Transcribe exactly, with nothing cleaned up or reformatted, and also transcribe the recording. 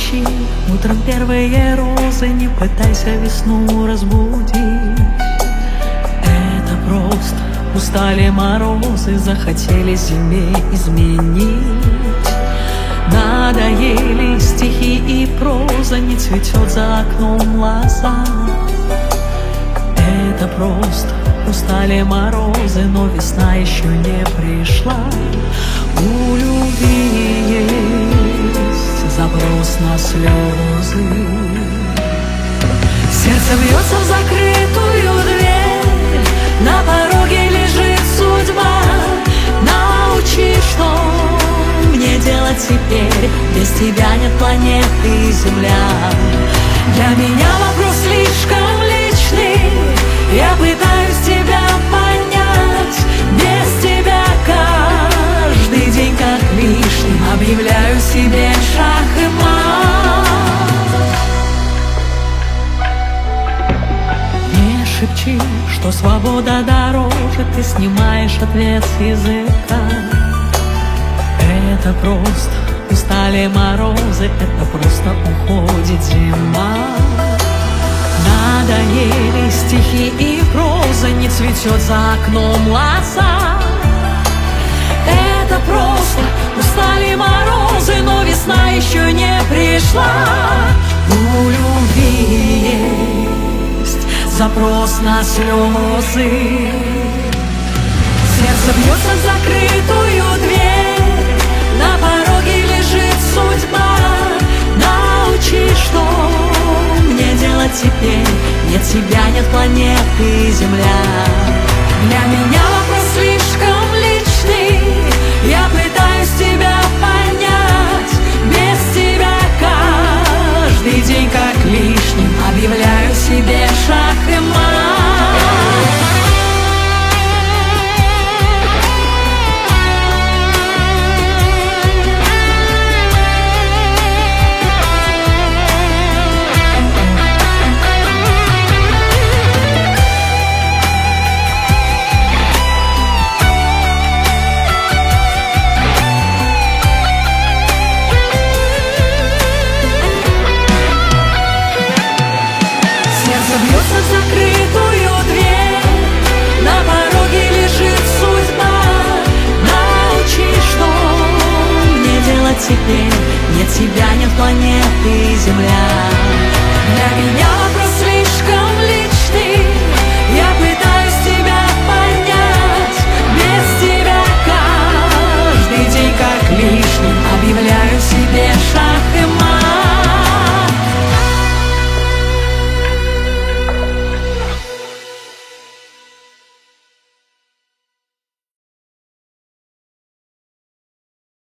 ищи утром первые розы, не пытайся весну разбудить. Это просто устали морозы, захотели зиме изменить. Надоели стихи и проза, не цветет за окном лоза. Это просто устали морозы, но весна еще не пришла. У любви есть запрос на слезы. Сердце бьется в закрытую дверь, на пороге лежит судьба. Научи, что мне делать теперь, без тебя нет планеты Земля. Для меня вопрос слишком личный, я пытаюсь тебя понять. Без тебя каждый день как лишний, объявляю себе шах и мат. Не шепчи, что свобода дороже, ты снимаешь ответ с языка. Это просто устали морозы, это просто уходит зима. Надоели стихи и проза, не цветет за окном лоза. Это просто устали морозы, но весна еще не пришла. У любви есть запрос на слезы. Сердце бьется в закрытую дверь, на пороге лежит судьба. Научи, что мне делать теперь, нет тебя, нет планеты Земля. Для меня вопрос слишком личный, я пытаюсь тебя понять. Без тебя каждый день как лишним, объявляю себе шах и мат. Бьется в закрытую дверь, на пороге лежит судьба. Научи, что мне делать теперь, нет тебя, нет планеты Земля. Для меня вопрос